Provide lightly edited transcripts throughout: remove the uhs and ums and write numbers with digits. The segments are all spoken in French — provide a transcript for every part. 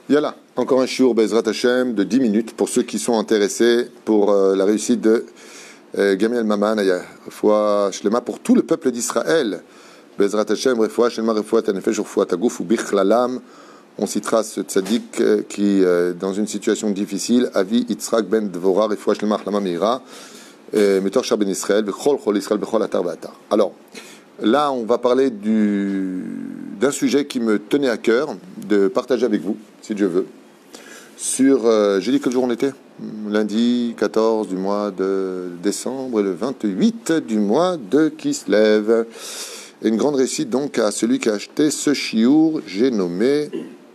Yalla, encore un shiur Bezrat Hashem de 10 minutes pour ceux qui sont intéressés pour la réussite de Gamiel Maman, Refoua Shlema pour tout le peuple d'Israël. Bezrat Hashem, Refoua Shlema, Refoua Tanefesh, Refoua Tagouf ou Bichlalam. On citera ce tzaddik qui, dans une situation difficile, Avi Yitzhak ben Dvorah, Refoua Shlema, Achlama Meira, Metor Shar ben Israël, Bechol Chol Israël, Bechol Atar V'Atar. Alors, là, on va parler d'un sujet qui me tenait à cœur de partager avec vous, si Dieu veut, sur, j'ai dit quel jour on était ? Lundi 14 du mois de décembre et le 28 du mois de Kislev. Et une grande réussite donc à celui qui a acheté ce chiour, j'ai nommé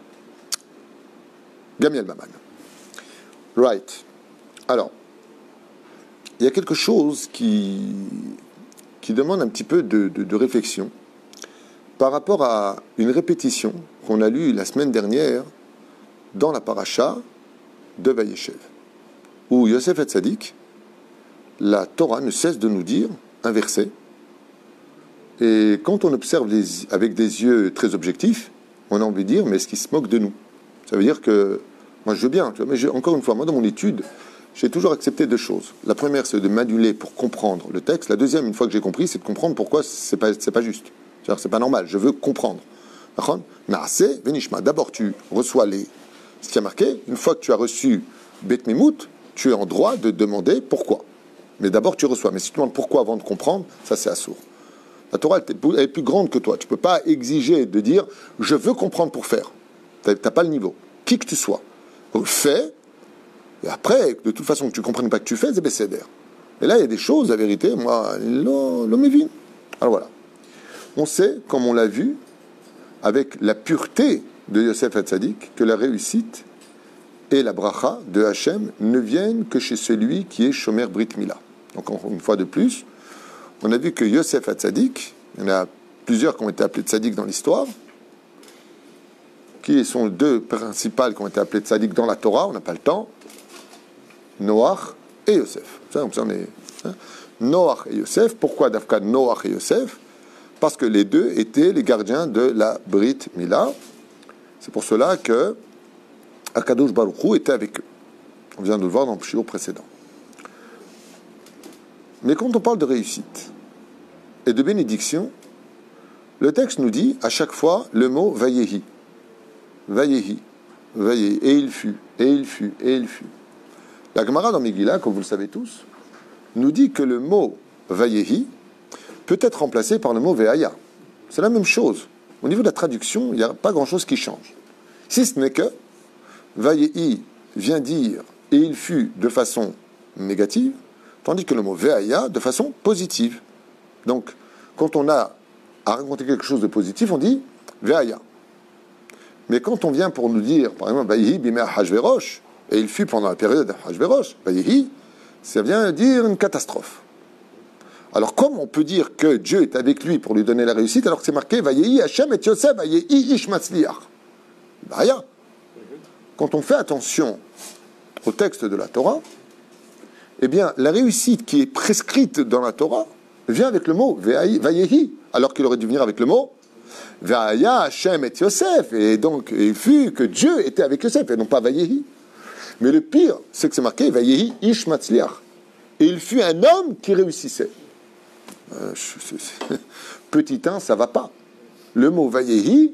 Gamiel Maman. Right. Alors, il y a quelque chose qui demande un petit peu de réflexion par rapport à une répétition qu'on a lue la semaine dernière dans la paracha de Vayeshev, où Yosef et Tzadik, la Torah ne cesse de nous dire un verset, et quand on observe avec des yeux très objectifs, on a envie de dire, mais est-ce qu'il se moque de nous ? Ça veut dire que, moi je veux bien, tu vois, mais encore une fois, moi dans mon étude, j'ai toujours accepté deux choses. La première, c'est de m'annuler pour comprendre le texte. La deuxième, une fois que j'ai compris, c'est de comprendre pourquoi c'est pas juste. C'est-à-dire, c'est pas normal. Je veux comprendre. D'abord, tu reçois ce qui a marqué. Une fois que tu as reçu Bet Mimout, tu es en droit de demander pourquoi. Mais d'abord, tu reçois. Mais si tu demandes pourquoi avant de comprendre, ça c'est assourd. La Torah, elle est plus grande que toi. Tu ne peux pas exiger de dire je veux comprendre pour faire. Tu n'as pas le niveau. Qui que tu sois. Fais. Et après, de toute façon, que tu ne comprennes pas que tu fais, c'est bécéder. Et là, il y a des choses, la vérité, moi, l'homme est vide. Alors voilà. On sait, comme on l'a vu, avec la pureté de Yosef Hatzadik, que la réussite et la bracha de Hachem ne viennent que chez celui qui est Shomer Brit Mila. Donc, une fois de plus, on a vu que Yosef Hatzadik, il y en a plusieurs qui ont été appelés Tzadik dans l'histoire, qui sont deux principales qui ont été appelés Tzadik dans la Torah, on n'a pas le temps, Noach et Yosef. Ça, on est, Noach et Yosef. Pourquoi Dafka Noach et Yosef ? Parce que les deux étaient les gardiens de la Brit Mila. C'est pour cela que Akadosh Baruch Hu était avec eux. On vient de le voir dans le shiur précédent. Mais quand on parle de réussite et de bénédiction, le texte nous dit à chaque fois le mot Vayehi. Vayehi. Vayehi. Et il fut, et il fut, et il fut. La Gemara dans Megillah, comme vous le savez tous, nous dit que le mot Vayehi peut être remplacé par le mot Ve'aya. C'est la même chose. Au niveau de la traduction, il n'y a pas grand-chose qui change. Si ce n'est que Vayehi vient dire et il fut de façon négative, tandis que le mot Ve'aya de façon positive. Donc, quand on a à raconter quelque chose de positif, on dit Ve'aya. Mais quand on vient pour nous dire, par exemple, Vayehi bimei Hachvérosh, et il fut pendant la période d'Hachvérosh, Vayehi, ça vient dire une catastrophe. Alors, comment on peut dire que Dieu est avec lui pour lui donner la réussite alors que c'est marqué Vayehi Hashem et Yosef, Vayehi Ish Matzliach? Rien. Quand on fait attention au texte de la Torah, eh bien, la réussite qui est prescrite dans la Torah vient avec le mot Vayehi, alors qu'il aurait dû venir avec le mot Vaya Hashem et Yosef. Et donc, il fut que Dieu était avec Yosef et non pas Vayehi. Mais le pire, c'est que c'est marqué Vayehi Ish Matzliach. Et il fut un homme qui réussissait. Petit 1, ça va pas. Le mot Vayehi,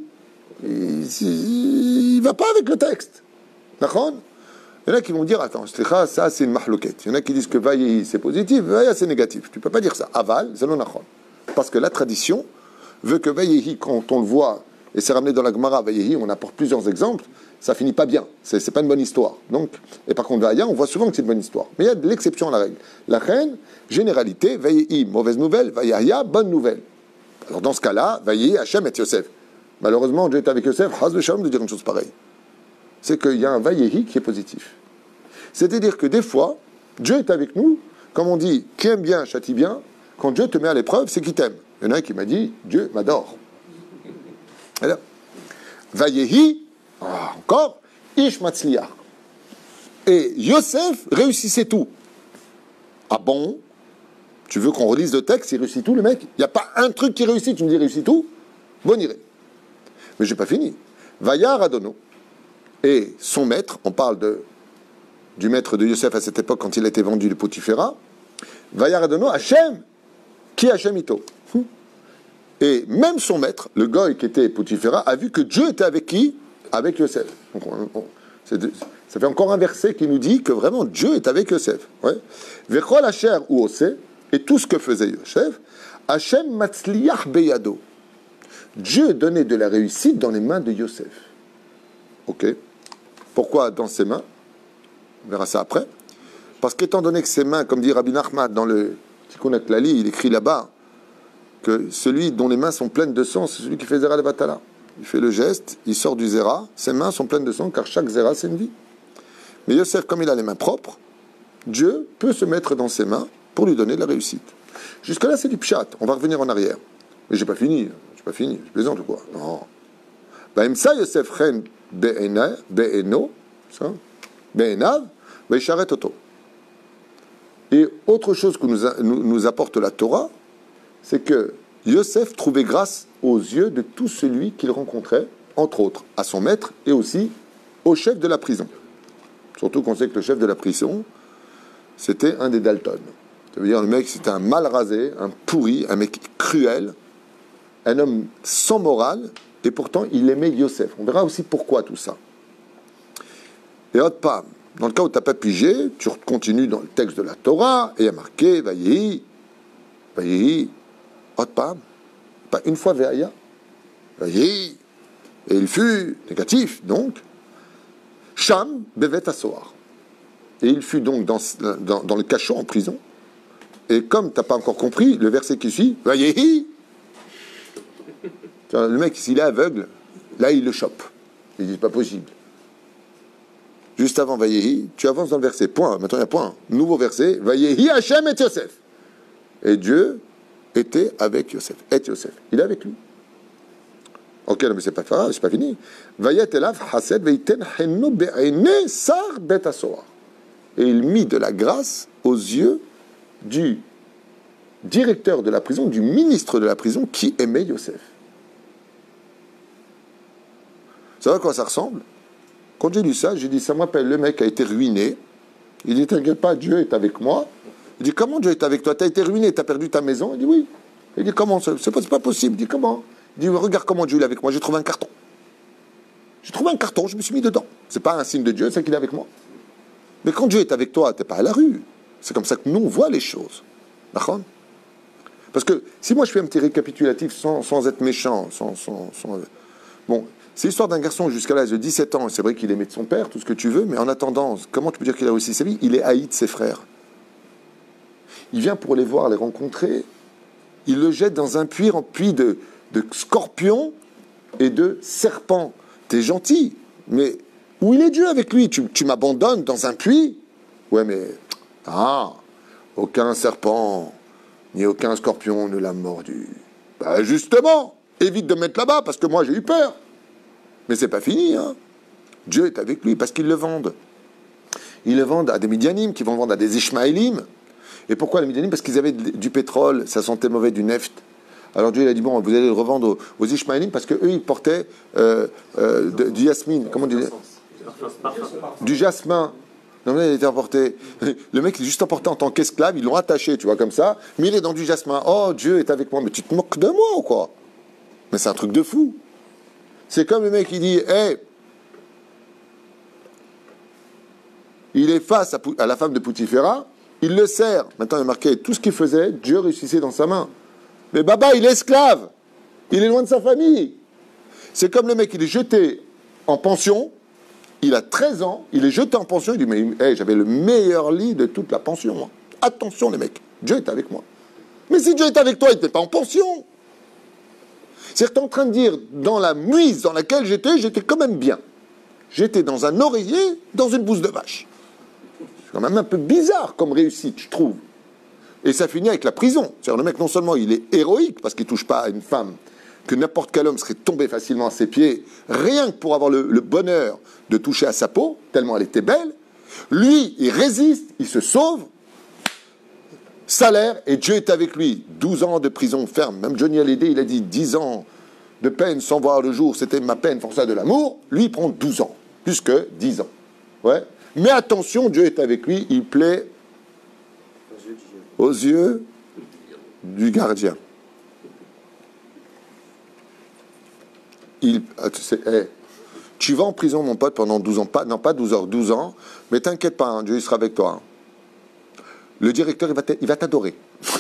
il va pas avec le texte. D'accord ? Il y en a qui vont dire, attends, ça c'est une mahlouket. Il y en a qui disent que Vayehi c'est positif, Vaya c'est négatif. Tu peux pas dire ça. Aval, c'est l'onachon. Parce que la tradition veut que Vayehi, quand on le voit, et c'est ramené dans la Gemara, Vayehi, on apporte plusieurs exemples, ça finit pas bien. C'est pas une bonne histoire. Donc, et par contre, Vaya, on voit souvent que c'est une bonne histoire. Mais il y a de l'exception à la règle. La reine, généralité, Vayehi, mauvaise nouvelle, Vayaya, bonne nouvelle. Alors dans ce cas-là, Vayehi, Hachem et Yosef. Malheureusement, Dieu est avec Yosef, Chaz v'Shalom de dire une chose pareille. C'est qu'il y a un Vayehi qui est positif. C'est-à-dire que des fois, Dieu est avec nous, comme on dit, qui aime bien, châtie bien. Quand Dieu te met à l'épreuve, c'est qu'il t'aime. Il y en a un qui m'a dit, Dieu m'adore. Alors, Vayehi, encore, Ish Matzliach. Et Yosef réussissait tout. Ah bon ? Tu veux qu'on relise le texte, il réussit tout, le mec ? Il n'y a pas un truc qui réussit, tu me dis réussit tout ? Bon, iré. Mais j'ai pas fini. Vayar Adono. et son maître, on parle du maître de Yosef à cette époque quand il a été vendu de Potiphera, Vayaradono Hachem, qui Hachem Ito. Et même son maître, le goy qui était Potiphera, a vu que Dieu était avec qui? Avec Yosef. Donc ça fait encore un verset qui nous dit que vraiment Dieu est avec Yosef. Vechol Asher ou Ose, et tout ce que faisait Yosef, Hachem Matzliach Beyado. Dieu donnait de la réussite dans les mains de Yosef. Ok. Pourquoi dans ses mains? On verra ça après. Parce qu'étant donné que ses mains, comme dit Rabbi Nachman dans le Tikkun HaKlali, il écrit là-bas que celui dont les mains sont pleines de sang, c'est celui qui fait Zera Levatala. Il fait le geste, il sort du Zera, ses mains sont pleines de sang, car chaque Zera, c'est une vie. Mais Yosef, comme il a les mains propres, Dieu peut se mettre dans ses mains pour lui donner de la réussite. Jusque-là, c'est du pshat. On va revenir en arrière. Mais j'ai pas fini. Je plaisante ou quoi? Non. Baimsa Yosef chen be'eno, ça, be'enav, ve'isharet oto. Et autre chose que nous apporte la Torah, c'est que Yosef trouvait grâce aux yeux de tout celui qu'il rencontrait, entre autres à son maître et aussi au chef de la prison. Surtout qu'on sait que le chef de la prison, c'était un des Dalton. Ça veut dire le mec, c'était un mal rasé, un pourri, un mec cruel, un homme sans morale, et pourtant il aimait Yosef. On verra aussi pourquoi tout ça. Et autre pas, dans le cas où tu n'as pas pigé, tu continues dans le texte de la Torah, et il y a marqué, Vayehi, autre pas une fois Veaya, Vayehi, et il fut négatif, donc, Sham bevet asoar. Et il fut donc dans le cachot en prison. Et comme tu n'as pas encore compris, le verset qui suit, Vayehi, le mec, s'il est aveugle, là, il le chope. Il dit, c'est pas possible. Juste avant Vayehi, tu avances dans le verset. Point. Maintenant, il y a point. Nouveau verset. Vayehi Hachem et Yosef. Et Dieu était avec Yosef. Et Yosef. Il est avec lui. Ok, non, mais c'est pas grave, c'est pas fini. Vayet elav hased veiten henu be'ene sar bet asoar. Et il mit de la grâce aux yeux du directeur de la prison, du ministre de la prison qui aimait Yosef. Vous savez à quoi ça ressemble? Quand j'ai lu ça, j'ai dit, ça m'appelle le mec a été ruiné. Il dit, t'inquiète pas, Dieu est avec moi. Il dit, comment Dieu est avec toi? T'as été ruiné, t'as perdu ta maison? Il dit, oui. Il dit, comment? C'est pas possible. Il dit, comment? Il dit, regarde comment Dieu est avec moi. J'ai trouvé un carton. Je me suis mis dedans. C'est pas un signe de Dieu, c'est qu'il est avec moi. Mais quand Dieu est avec toi, t'es pas à la rue. C'est comme ça que nous, on voit les choses. D'accord? Parce que si moi je fais un petit récapitulatif sans être méchant, bon, c'est l'histoire d'un garçon jusqu'à l'âge de 17 ans. C'est vrai qu'il aimait de son père, tout ce que tu veux, mais en attendant, comment tu peux dire qu'il a réussi sa vie? Il est haï de ses frères. Il vient pour les voir, les rencontrer. Il le jette dans un puits rempli de scorpions et de serpents. T'es gentil, mais où il est Dieu avec lui? Tu m'abandonnes dans un puits? Ouais, mais aucun serpent ni aucun scorpion ne l'a mordu. Ben justement, évite de me mettre là-bas parce que moi j'ai eu peur. Mais c'est pas fini, hein. Dieu est avec lui parce qu'ils le vendent. Ils le vendent à des Midianim qui vont vendre à des Ishmaélim. Et pourquoi les Midianim? Parce qu'ils avaient du pétrole, ça sentait mauvais, du neft. Alors Dieu il a dit, bon, vous allez le revendre aux Ishmaélim parce qu'eux, ils portaient du yasmine. Comment on dit? Du jasmin. Non, mais il était emporté. Le mec, il est juste emporté en tant qu'esclave, ils l'ont attaché, tu vois, comme ça. Mais il est dans du jasmin. Oh, Dieu est avec moi. Mais tu te moques de moi ou quoi? Mais c'est un truc de fou. C'est comme le mec qui dit, hey, il est face à la femme de Potiphera, il le sert. Maintenant, il est marqué, tout ce qu'il faisait, Dieu réussissait dans sa main. Mais Baba, il est esclave. Il est loin de sa famille. C'est comme le mec, il est jeté en pension. Il a 13 ans, il est jeté en pension. Il dit, mais hey, j'avais le meilleur lit de toute la pension, moi. Attention, les mecs, Dieu est avec moi. Mais si Dieu est avec toi, il n'était pas en pension. C'est-à-dire que tu es en train de dire, dans la mouise dans laquelle j'étais quand même bien. J'étais dans un oreiller, dans une bouse de vache. C'est quand même un peu bizarre comme réussite, je trouve. Et ça finit avec la prison. C'est-à-dire le mec, non seulement il est héroïque, parce qu'il ne touche pas à une femme, que n'importe quel homme serait tombé facilement à ses pieds, rien que pour avoir le bonheur de toucher à sa peau, tellement elle était belle. Lui, il résiste, il se sauve, salaire, et Dieu est avec lui. 12 ans de prison ferme. Même Johnny Hallyday, il a dit 10 ans de peine sans voir le jour, c'était ma peine forçée de l'amour. Lui, il prend 12 ans. plus que 10 ans. Ouais. Mais attention, Dieu est avec lui, il plaît aux yeux du gardien. Tu vas en prison, mon pote, pendant 12 ans. Pas 12 heures, 12 ans. Mais t'inquiète pas, hein, Dieu il sera avec toi. Hein. Le directeur, il va t'adorer.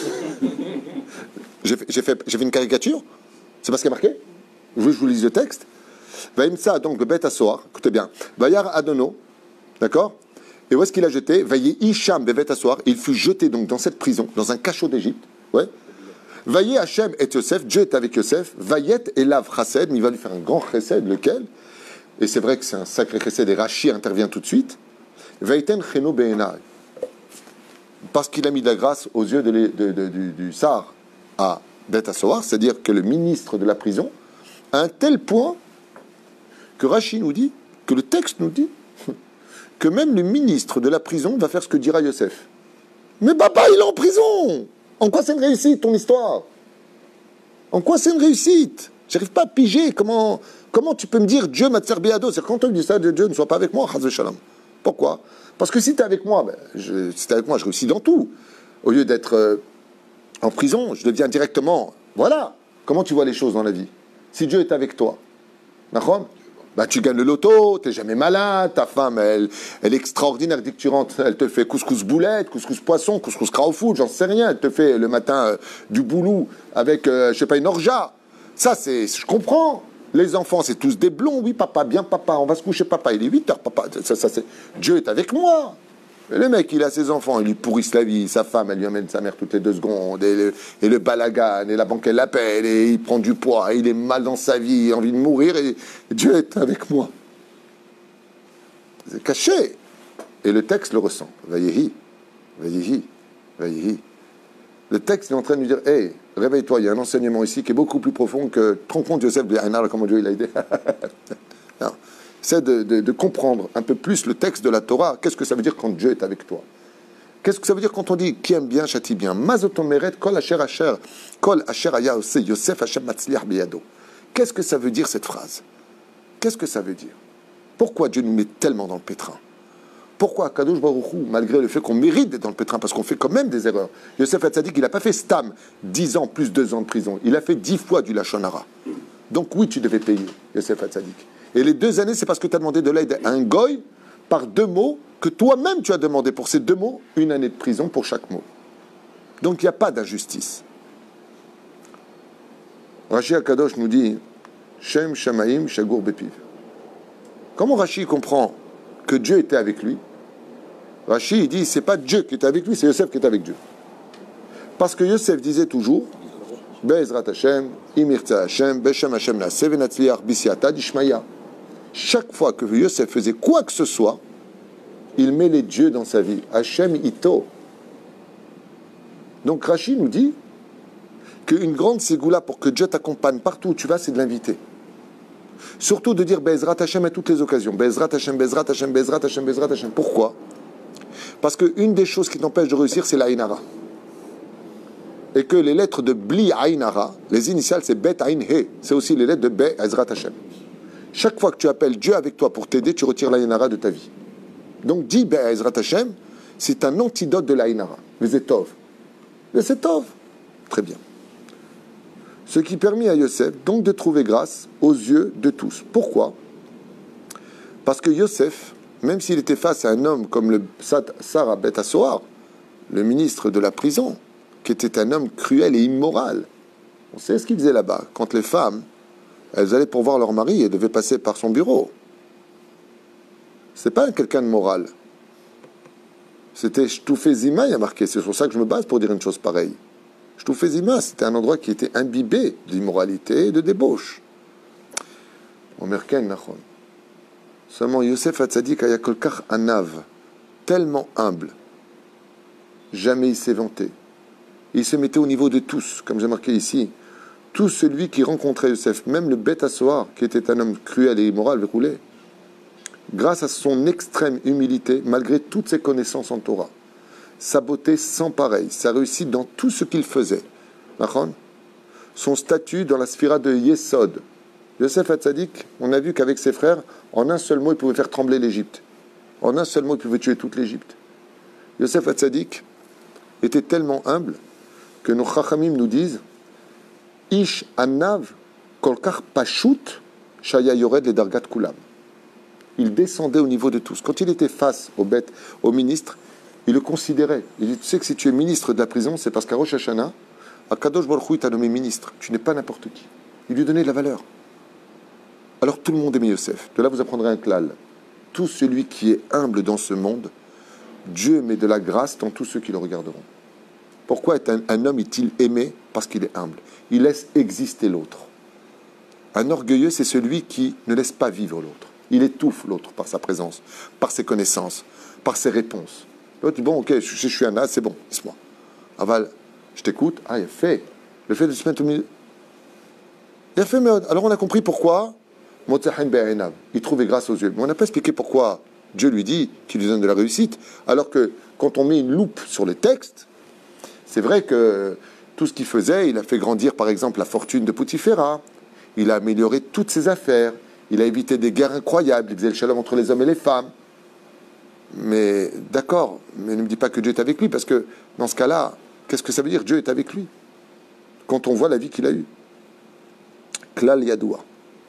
J'ai fait une caricature. C'est pas ce qui est marqué. Je vous lise le texte. Vaïmsa, donc le bête à soar. Écoutez bien. Vayar Adono. D'accord. Et où est-ce qu'il a jeté? Vaillé Isham bevet à soar. Il fut jeté donc dans cette prison, dans un cachot d'Égypte. Ouais. Vaillé Hachem et Yosef. Dieu est avec Yosef. Vaillet et Lav Chased. Mais il va lui faire un grand chesed. Lequel? Et c'est vrai que c'est un sacré chesed. Et Rachi intervient tout de suite. Vaïten Cheno Be'enai. Parce qu'il a mis de la grâce aux yeux du Sar à Bet Assoar, c'est-à-dire que le ministre de la prison, à un tel point que Rachi nous dit, que le texte nous dit, que même le ministre de la prison va faire ce que dira Yosef. Mais papa, il est en prison! En quoi c'est une réussite, ton histoire? En quoi c'est une réussite? J'arrive pas à piger. Comment tu peux me dire Dieu m'a servi à dos? C'est-à-dire quand on dit ça, Dieu ne soit pas avec moi, Chaz v'Shalom. Pourquoi? Parce que si tu es avec moi, je réussis dans tout. Au lieu d'être en prison, je deviens directement. Voilà. Comment tu vois les choses dans la vie? Si Dieu est avec toi, d'accord? Tu gagnes le loto, tu n'es jamais malade, ta femme, elle est extraordinaire, dès que tu rentres, elle te fait couscous boulette, couscous poisson, couscous crowfood, j'en sais rien. Elle te fait le matin du boulot avec, je sais pas, une orgeat. Ça, je comprends. Les enfants, c'est tous des blonds. Oui, papa, bien papa, on va se coucher, papa. Il est 8 heures, papa. Dieu est avec moi. Et le mec, il a ses enfants, il lui pourrisse la vie. Sa femme, elle lui amène sa mère toutes les 2 secondes. Et le balagan, et la banque, elle l'appelle. Et il prend du poids, et il est mal dans sa vie, il a envie de mourir. Et Dieu est avec moi. C'est caché. Et le texte le ressent. Vayehi, vayehi, vayehi. Le texte est en train de lui dire, hey, réveille-toi, il y a un enseignement ici qui est beaucoup plus profond que te rends compte, Joseph, comment Dieu il a aidé. C'est de comprendre un peu plus le texte de la Torah. Qu'est-ce que ça veut dire quand Dieu est avec toi? Qu'est-ce que ça veut dire quand on dit qui aime bien châtie bien? Mazotomeret kol asher kol asher aya ose Yosef Hashem matzliach biyado. Qu'est-ce que ça veut dire cette phrase? Qu'est-ce que ça veut dire? Pourquoi Dieu nous met tellement dans le pétrin? Pourquoi Kadosh Baruch Hu, malgré le fait qu'on mérite d'être dans le pétrin, parce qu'on fait quand même des erreurs, Yosef Hatzadik, il n'a pas fait Stam, 10 ans plus 2 ans de prison. Il a fait 10 fois du Lachon Hara. Donc oui, tu devais payer, Yosef Hatzadik. Et les 2 années, c'est parce que tu as demandé de l'aide à un goy par 2 mots que toi-même tu as demandé. Pour ces 2 mots, 1 année de prison pour chaque mot. Donc il n'y a pas d'injustice. Rashi HaKadosh nous dit Shem Shamaim Shagur Bepiv. Comment Rashi comprend que Dieu était avec lui? Rashi, il dit, c'est pas Dieu qui était avec lui, c'est Yosef qui est avec Dieu. Parce que Yosef disait toujours, Be'ezrat Hashem, Imirtza Hashem, Beshem Hashem la Sevenatzliach, Bisiata, Dishmaya. Chaque fois que Yosef faisait quoi que ce soit, il met les dieux dans sa vie. Hashem Ito. Donc Rashi nous dit qu'une grande ségoula pour que Dieu t'accompagne partout où tu vas, c'est de l'inviter. Surtout de dire Be'ezrat Hashem à toutes les occasions. Be'ezrat Hashem, Be'ezrat Hashem, Be'ezrat Hashem, Be'ezrat Hashem. Pourquoi? Parce qu'une des choses qui t'empêche de réussir, c'est l'Aïnara. Et que les lettres de Bli Aïnara, les initiales, c'est Bet Aïn He. C'est aussi les lettres de Be'ezrat Hashem. Chaque fois que tu appelles Dieu avec toi pour t'aider, tu retires l'Aïnara de ta vie. Donc, dis Be'ezrat Hashem, c'est un antidote de l'Aïnara. Vezetov. Vezetov. Très bien. Ce qui permit à Yosef donc de trouver grâce aux yeux de tous. Pourquoi? Parce que Yosef, même s'il était face à un homme comme le Sarah Bet Assoar, le ministre de la prison, qui était un homme cruel et immoral, on sait ce qu'il faisait là-bas. Quand les femmes, elles allaient pour voir leur mari et devaient passer par son bureau. C'est pas quelqu'un de moral. C'était Shtoufezima, il y a marqué. C'est sur ça que je me base pour dire une chose pareille. Shtoufezima, c'était un endroit qui était imbibé d'immoralité et de débauche. Omerken Nachon. Seulement Yosef Hatzadik Ayakolkar Anav, tellement humble, jamais il s'est vanté. Il se mettait au niveau de tous, comme j'ai marqué ici. Tout celui qui rencontrait Yosef, même le Beth Assoar, qui était un homme cruel et immoral, roulé, grâce à son extrême humilité, malgré toutes ses connaissances en Torah, sa beauté sans pareil, sa réussite dans tout ce qu'il faisait, son statut dans la sphira de Yesod, Yosef Hatzadik, on a vu qu'avec ses frères, en un seul mot, il pouvait faire trembler l'Égypte. En un seul mot, il pouvait tuer toute l'Égypte. Yosef Hatzadik était tellement humble que nos Chachamim nous disent Ish Anav Kolkar Pashut Shaya Yored le Dargat Kulam. Il descendait au niveau de tous. Quand il était face aux bêtes, aux ministres, il le considérait. Il dit, tu sais que si tu es ministre de la prison, c'est parce qu'à Rosh Hashanah, à Kadosh Baruch Hu, il t'a nommé ministre. Tu n'es pas n'importe qui. Il lui donnait de la valeur. Alors tout le monde aimait Yosef. De là, vous apprendrez un klal. Tout celui qui est humble dans ce monde, Dieu met de la grâce dans tous ceux qui le regarderont. Pourquoi un homme est-il aimé? Parce qu'il est humble. Il laisse exister l'autre. Un orgueilleux, c'est celui qui ne laisse pas vivre l'autre. Il étouffe l'autre par sa présence, par ses connaissances, par ses réponses. L'autre dit, bon, ok, je suis un as, c'est bon, laisse-moi. Aval, je t'écoute. Ah, il a fait. Le fait de se mettre au milieu. Il a fait, mais alors on a compris pourquoi. Il trouvait grâce aux yeux. Mais on n'a pas expliqué pourquoi Dieu lui dit qu'il lui donne de la réussite. Alors que quand on met une loupe sur les textes, c'est vrai que tout ce qu'il faisait, il a fait grandir par exemple la fortune de Poutiféra. Il a amélioré toutes ses affaires. Il a évité des guerres incroyables. Il faisait le shalom entre les hommes et les femmes. Mais d'accord, mais ne me dis pas que Dieu est avec lui, parce que dans ce cas-là, qu'est-ce que ça veut dire Dieu est avec lui? Quand on voit la vie qu'il a eue. Klal Yadoua.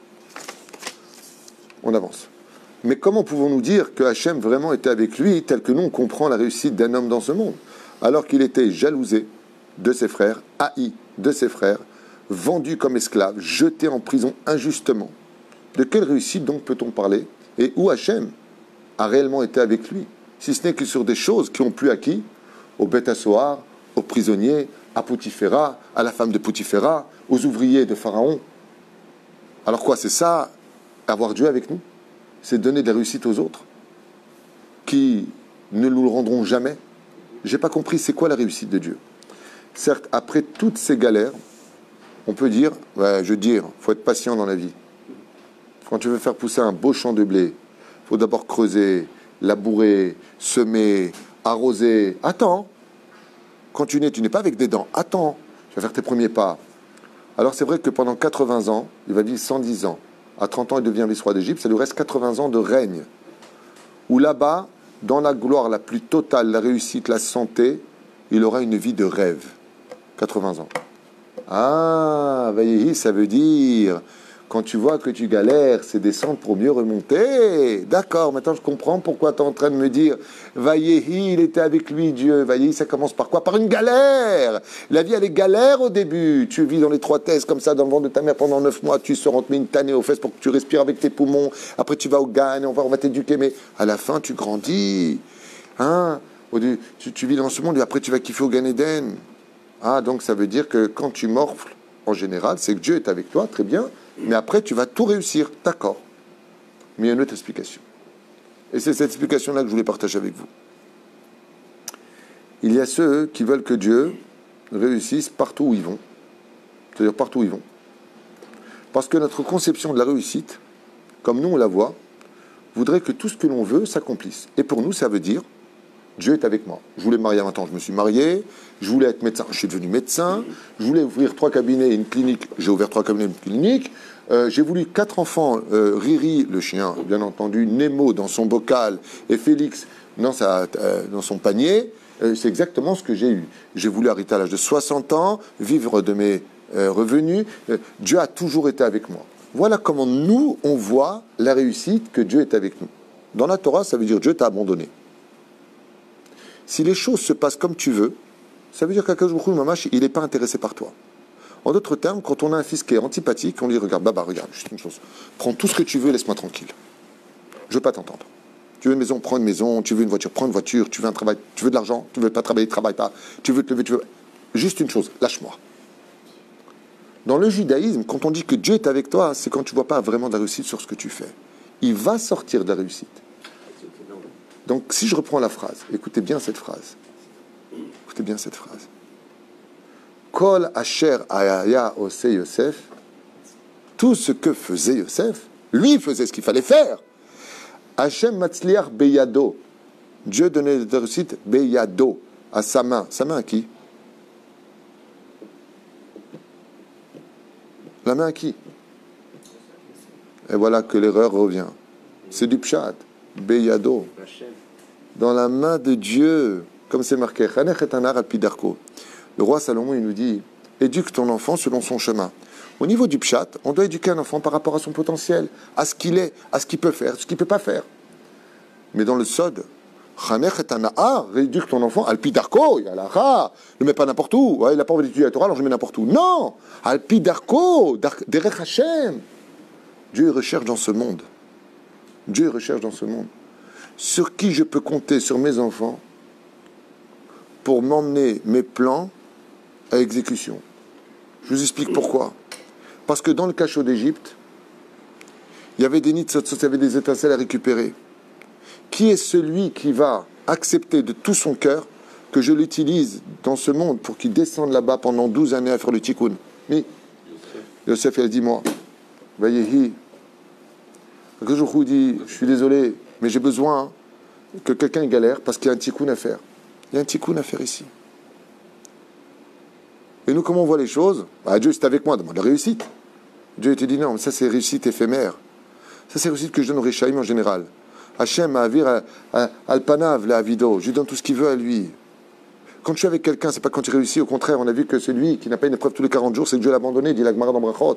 On avance. Mais comment pouvons-nous dire que Hachem vraiment était avec lui, tel que nous on comprend la réussite d'un homme dans ce monde, alors qu'il était jalousé de ses frères, haï de ses frères, vendu comme esclave, jeté en prison injustement? De quelle réussite donc peut-on parler? Et où Hachem a réellement été avec lui? Si ce n'est que sur des choses qui ont plu à qui? Au Beth Assoar, aux prisonniers, à Poutiféra, à la femme de Poutiféra, aux ouvriers de Pharaon. Alors quoi, c'est ça, avoir Dieu avec nous? C'est donner des réussites aux autres qui ne nous le rendront jamais. J'ai pas compris, c'est quoi la réussite de Dieu? Certes, après toutes ces galères, on peut dire, faut être patient dans la vie. Quand tu veux faire pousser un beau champ de blé, il faut d'abord creuser, labourer, semer, arroser. Attends. Quand tu n'es pas avec des dents. Attends. Tu vas faire tes premiers pas. Alors c'est vrai que pendant 80 ans, il va vivre 110 ans. À 30 ans, il devient vice-roi d'Égypte. Ça lui reste 80 ans de règne. Où là-bas, dans la gloire la plus totale, la réussite, la santé, il aura une vie de rêve. 80 ans. Ah, Vayehi, ça veut dire... Quand tu vois que tu galères, c'est descendre pour mieux remonter. D'accord, maintenant je comprends pourquoi tu es en train de me dire Vayehi, il était avec lui, Dieu. Vayehi, ça commence par quoi? Par une galère. La vie, elle est galère au début. Tu vis dans l'étroitesse, comme ça, dans le ventre de ta mère pendant 9 mois. Tu sors, on te met une tannée aux fesses pour que tu respires avec tes poumons. Après, tu vas au GAN, on va t'éduquer. Mais à la fin, tu grandis. Hein? Tu vis dans ce monde et après, tu vas kiffer au Gan Eden. Ah, donc ça veut dire que quand tu morfles, en général, c'est que Dieu est avec toi, très bien. Mais après, tu vas tout réussir. D'accord. Mais il y a une autre explication. Et c'est cette explication-là que je voulais partager avec vous. Il y a ceux qui veulent que Dieu réussisse partout où ils vont. C'est-à-dire partout où ils vont. Parce que notre conception de la réussite, comme nous on la voit, voudrait que tout ce que l'on veut s'accomplisse. Et pour nous, ça veut dire Dieu est avec moi. Je voulais me marier à 20 ans, je me suis marié. Je voulais être médecin, je suis devenu médecin. Je voulais ouvrir 3 cabinets et une clinique, j'ai ouvert 3 cabinets et une clinique. J'ai voulu 4 enfants, Riri, le chien, bien entendu, Nemo dans son bocal et Félix dans son panier. C'est exactement ce que j'ai eu. J'ai voulu arrêter à l'âge de 60 ans, vivre de mes revenus. Dieu a toujours été avec moi. Voilà comment nous, on voit la réussite que Dieu est avec nous. Dans la Torah, ça veut dire Dieu t'a abandonné. Si les choses se passent comme tu veux, ça veut dire qu'Akadosh Baruch Hu, Mamash, il n'est pas intéressé par toi. En d'autres termes, quand on a un fils qui est antipathique, on lui dit, regarde, regarde, juste une chose. Prends tout ce que tu veux, laisse-moi tranquille. Je ne veux pas t'entendre. Tu veux une maison, prends une maison. Tu veux une voiture, prends une voiture. Tu veux un travail, tu veux de l'argent, tu ne veux pas travailler, travaille pas. Tu veux te lever, tu veux... Juste une chose, lâche-moi. Dans le judaïsme, quand on dit que Dieu est avec toi, c'est quand tu ne vois pas vraiment de la réussite sur ce que tu fais. Il va sortir de la réussite. Donc, si je reprends la phrase, écoutez bien cette phrase. Écoutez bien cette phrase. Kol asher aya ose Yosef, tout ce que faisait Yosef, lui faisait ce qu'il fallait faire. Hashem matzliach beyado. Dieu donnait de réussite beyado, à sa main. Sa main à qui? La main à qui? et voilà que l'erreur revient. C'est du pshat, beyado, dans la main de Dieu, comme c'est marqué. Le roi Salomon, il nous dit, éduque ton enfant selon son chemin. Au niveau du pshat, on doit éduquer un enfant par rapport à son potentiel, à ce qu'il est, à ce qu'il peut faire, ce qu'il ne peut pas faire. Mais dans le sod, rééduque ton enfant, alpi darko, il y a la ra, ne mets pas n'importe où, ouais, il n'a pas envie d'étudier la Torah, alors je mets n'importe où. Non, alpi darko, derech Hashem. Dieu recherche dans ce monde. Dieu recherche dans ce monde. Sur qui je peux compter, sur mes enfants, pour m'emmener mes plans à exécution. Je vous explique pourquoi. Parce que dans le cachot d'Égypte, il y avait des nids, il y avait des étincelles à récupérer. Qui est celui qui va accepter de tout son cœur que je l'utilise dans ce monde pour qu'il descende là-bas pendant 12 années à faire le tikkun? Oui. Yosef, il a dit, moi, Vayehi, Akadosh dit, je suis désolé, mais j'ai besoin que quelqu'un galère parce qu'il y a un tikkun à faire. Il y a un tikkun à faire ici. Et nous, comment on voit les choses? Dieu, c'est avec moi, demande la réussite. Dieu te dit, non, ça c'est réussite éphémère. Ça c'est réussite que je donne au Réchaïm en général. Hachem, Ma'avir, Alpanav, la Avido, je lui donne tout ce qu'il veut à lui. Quand je suis avec quelqu'un, c'est pas quand il réussit, au contraire, on a vu que celui qui n'a pas une épreuve tous les 40 jours, c'est que Dieu l'a abandonné, dit la Gemara dans Brachot.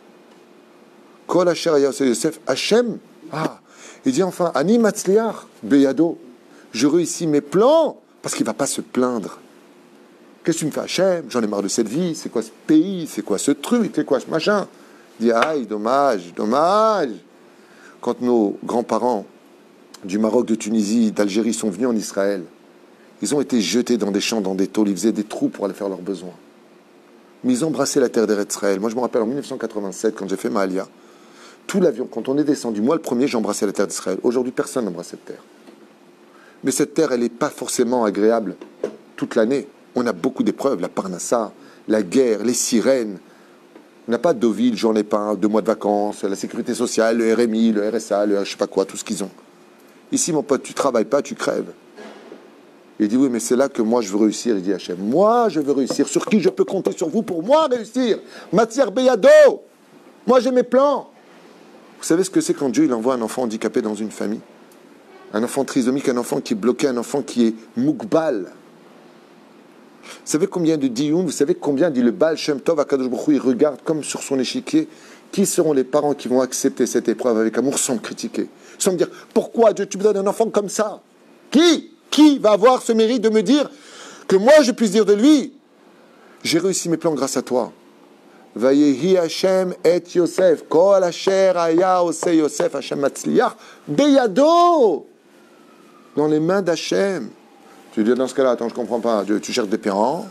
Kol Asher Aya Yosef, Hachem, il dit enfin, Ani Matzliach, Beyado, je réussis mes plans, parce qu'il ne va pas se plaindre. Qu'est-ce que tu me fais, Hachem? J'en ai marre de cette vie, c'est quoi ce pays, c'est quoi ce truc, c'est quoi ce machin? Il dit, aïe, dommage, dommage. Quand nos grands-parents du Maroc, de Tunisie, d'Algérie sont venus en Israël, ils ont été jetés dans des champs, dans des tôles, ils faisaient des trous pour aller faire leurs besoins. Mais ils embrassaient la terre d'Eretz Israël. Moi, je me rappelle en 1987, quand j'ai fait ma Aliyah, tout l'avion, quand on est descendu, moi le premier, j'ai embrassé la terre d'Israël. Aujourd'hui, personne n'embrasse cette terre. Mais cette terre, elle n'est pas forcément agréable toute l'année. On a beaucoup d'épreuves, la Parnassa, la guerre, les sirènes. On n'a pas de Deauville, j'en ai pas, 2 mois de vacances, la sécurité sociale, le RMI, le RSA, le je sais pas quoi, tout ce qu'ils ont. Ici, mon pote, tu travailles pas, tu crèves. Il dit, oui, mais c'est là que moi, je veux réussir. Il dit, Hachem, moi, je veux réussir. Sur qui je peux compter? Sur vous pour moi réussir? Matière Beyado. Moi, j'ai mes plans. Vous savez ce que c'est quand Dieu il envoie un enfant handicapé dans une famille? Un enfant trisomique, un enfant qui est bloqué, un enfant qui est moukbal. Vous savez combien de dioun, vous savez combien dit le Baal Shem Tov à Kadosh Baruch Hu, il regarde comme sur son échiquier, qui seront les parents qui vont accepter cette épreuve avec amour sans me critiquer, sans me dire, pourquoi Dieu tu me donnes un enfant comme ça? Qui va avoir ce mérite de me dire que moi je puisse dire de lui, j'ai réussi mes plans grâce à toi. Vayehi Hashem et Yosef, kol asher aya ose Yosef Hashem matzliach beyado, dans les mains d'Hachem. Tu dis dans ce cas-là, attends, je comprends pas. Tu cherches des pérants.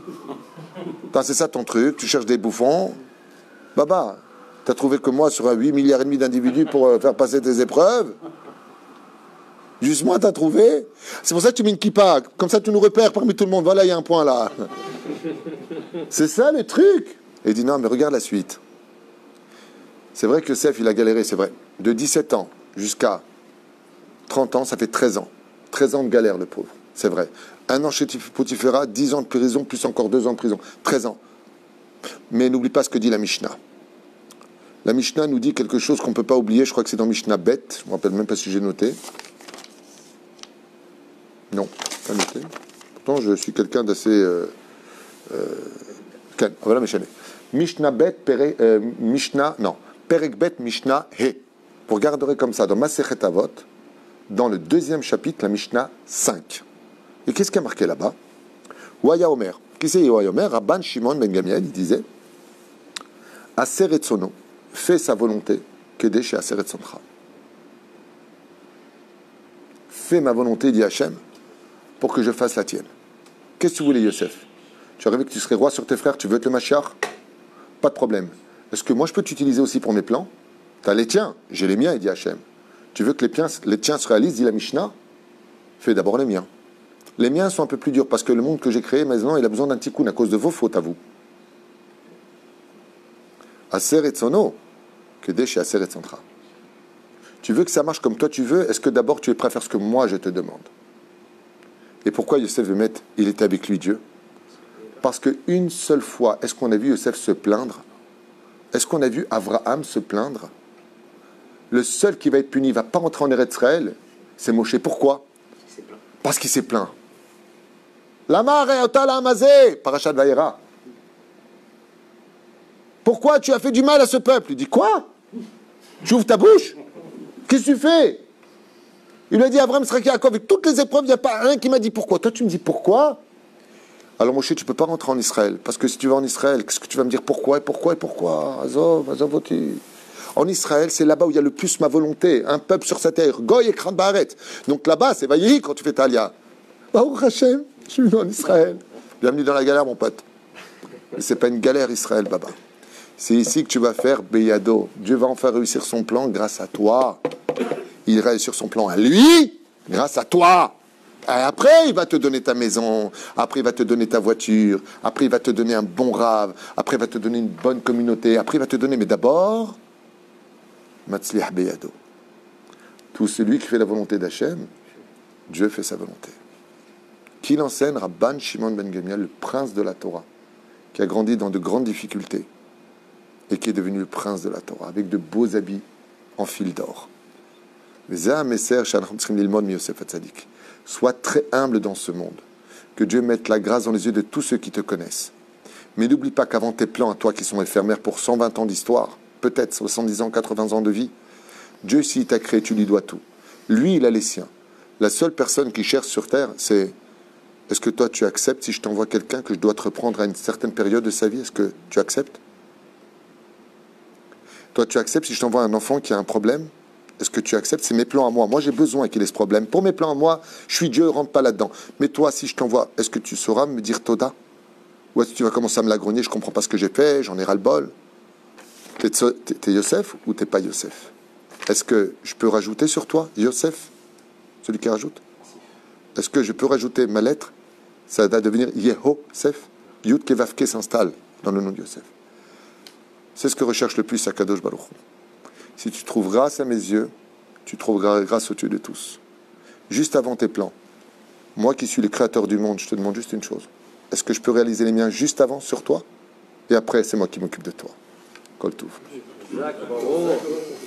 C'est ça ton truc. Tu cherches des bouffons. Baba, t'as trouvé que moi, sur un 8,5 milliards d'individus pour faire passer tes épreuves? Juste moi, t'as trouvé? C'est pour ça que tu mets une kippa. Comme ça, tu nous repères parmi tout le monde. Voilà, il y a un point là. C'est ça le truc. Et il dit non, mais regarde la suite. C'est vrai que Yosef, il a galéré, c'est vrai. De 17 ans jusqu'à 30 ans, ça fait 13 ans. 13 ans de galère, le pauvre. C'est vrai. 1 an chez Potiphera, 10 ans de prison, plus encore 2 ans de prison. 13 ans. Mais n'oublie pas ce que dit la Mishnah. La Mishnah nous dit quelque chose qu'on ne peut pas oublier. Je crois que c'est dans Mishnah Bet. Je ne me rappelle même pas si j'ai noté. Non, pas noté. Pourtant, je suis quelqu'un d'assez... Voilà, mes Mishnah Bet, Mishnah... Non. Perek Bet, Mishnah He. Vous regarderez comme ça dans Masechet Avot, dans le 2e chapitre, la Mishnah 5. Et qu'est-ce qui a marqué là-bas? Waya Omer. Qui c'est Waya Omer? Rabban Shimon ben Gamiel, il disait Aseret Sono, fais sa volonté, Kedé chez Aseret Sontra. Fais ma volonté, dit Hachem, pour que je fasse la tienne. Qu'est-ce que tu voulais, Yosef? Tu as rêvé que tu serais roi sur tes frères, tu veux être le Mashiach? Pas de problème. Est-ce que moi je peux t'utiliser aussi pour mes plans? Tu as les tiens, j'ai les miens, il dit Hachem. Tu veux que les tiens se réalisent, dit la Mishnah? Fais d'abord les miens. Les miens sont un peu plus durs parce que le monde que j'ai créé maintenant, il a besoin d'un tikkun à cause de vos fautes à vous. Aser et Tsono, que dès chez Aser et Tsantra. Tu veux que ça marche comme toi tu veux, est-ce que d'abord tu es prêt à faire ce que moi je te demande? Et pourquoi Yosef veut mettre, il était avec lui Dieu? Parce qu'une seule fois, est-ce qu'on a vu Yosef se plaindre? Est-ce qu'on a vu Abraham se plaindre? le seul qui va être puni, il ne va pas rentrer en Eretz Israël, c'est Moshe. Pourquoi? Parce qu'il s'est plaint. Lama re'ota la'amazé, parashat Vayera. Pourquoi tu as fait du mal à ce peuple? Il dit quoi? Tu ouvres ta bouche? Qu'est-ce que tu fais? Il lui a dit Abraham, Yitzhak, Yaakov, avec toutes les épreuves, il n'y a pas un qui m'a dit pourquoi. Toi, tu me dis pourquoi? Alors, Moshe, tu ne peux pas rentrer en Israël. Parce que si tu vas en Israël, qu'est-ce que tu vas me dire pourquoi et pourquoi et pourquoi? Azov, Azovoti. En Israël, c'est là-bas où il y a le plus ma volonté. Un peuple sur sa terre. Goy et Kran Baaret. Donc là-bas, c'est Vayehi quand tu fais Talia. Baruch Hashem, je suis venu en Israël. Bienvenue dans la galère, mon pote. Mais ce n'est pas une galère, Israël, Baba. C'est ici que tu vas faire Beyado. Dieu va enfin réussir son plan grâce à toi. Il réussit son plan à lui, grâce à toi. Et après, il va te donner ta maison. Après, il va te donner ta voiture. Après, il va te donner un bon rave. Après, il va te donner une bonne communauté. Après, il va te donner, mais d'abord, Matzliach Beyado. Tout celui qui fait la volonté d'Hachem, Dieu fait sa volonté. Qui l'enseigne? Rabban Shimon ben Gamliel, le prince de la Torah, qui a grandi dans de grandes difficultés et qui est devenu le prince de la Torah, avec de beaux habits en fil d'or. Sois très humble dans ce monde. Que Dieu mette la grâce dans les yeux de tous ceux qui te connaissent. Mais n'oublie pas qu'avant tes plans à toi qui sont éphémères pour 120 ans d'histoire, peut-être 70 ans, 80 ans de vie, Dieu, s'il t'a créé, tu lui dois tout. Lui, il a les siens. La seule personne qui cherche sur terre, c'est est-ce que toi tu acceptes si je t'envoie quelqu'un que je dois te reprendre à une certaine période de sa vie? Est-ce que tu acceptes? Toi, tu acceptes si je t'envoie un enfant qui a un problème? Est-ce que tu acceptes? C'est mes plans à moi. Moi, j'ai besoin qu'il ait ce problème. Pour mes plans à moi, je suis Dieu, ne rentre pas là-dedans. Mais toi, si je t'envoie, est-ce que tu sauras me dire Toda? Ou est-ce que tu vas commencer à me l'agrogner? Je ne comprends pas ce que j'ai fait, j'en ai ras-le-bol. T'es Yosef ou t'es pas Yosef? Est-ce que je peux rajouter sur toi Yosef? Celui qui rajoute? Est-ce que je peux rajouter ma lettre? Ça va devenir Yehosef. Yud Kevavke s'installe dans le nom de Yosef. C'est ce que recherche le plus Akadosh Baruch Hu. Si tu trouves grâce à mes yeux, tu trouveras grâce au Dieu de tous. Juste avant tes plans, moi qui suis le créateur du monde, je te demande juste une chose. Est-ce que je peux réaliser les miens juste avant sur toi? Et après, c'est moi qui m'occupe de toi. Kol Touv.